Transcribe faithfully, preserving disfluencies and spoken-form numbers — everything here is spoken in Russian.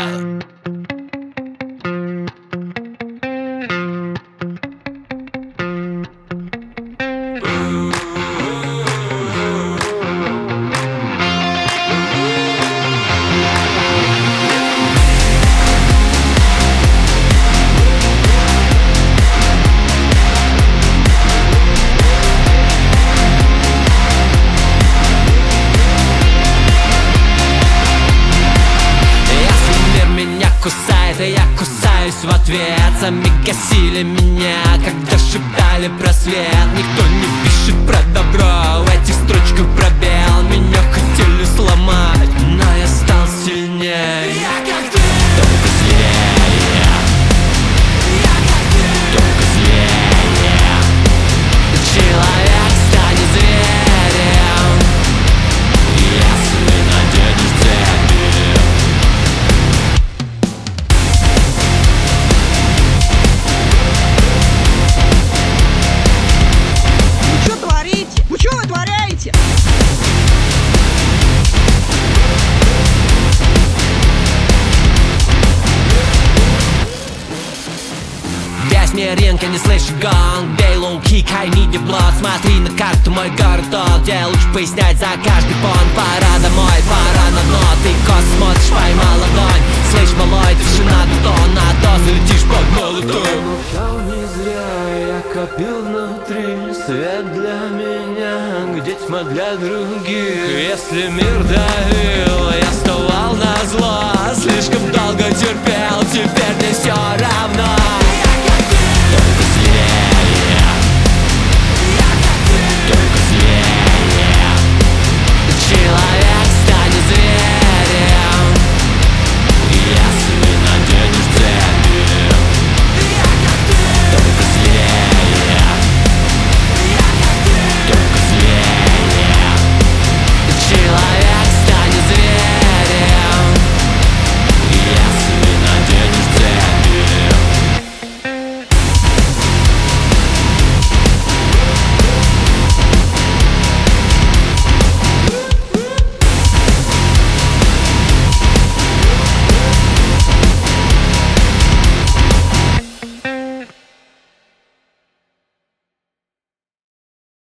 Кусает, и я кусаюсь в ответ. Сами гасили меня, когда шептали про свет. Никто не пишет про добро, в этих строчках пробел. Меня хотели сломать, но я стал сильнее. Я как ты, только злее. Я как ты, только злее. Человек станет зверем, если наденешь цепи. Вы что вытворяете? Весь мир ринка, не слышишь гонг. Бей лоу-кик, I need your blood. Смотри на карту, мой город тот, где лучше пояснять за каждый понт. Пора домой, пора на дно. Ты кос смотришь, поймал ладонь. Слышь, малой, тишина до тона, а то залетишь под молотом. Молчал не зря, я копил внутри свет для меня, где тьма для других. Если мир давит